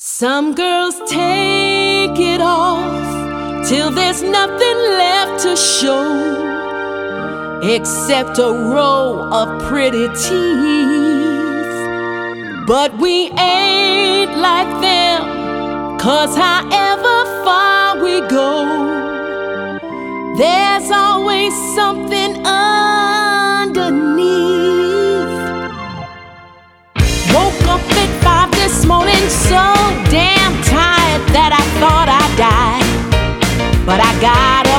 Some girls take it off till there's nothing left to show except a row of pretty teeth. But we ain't like them, 'cause however far we go, there's always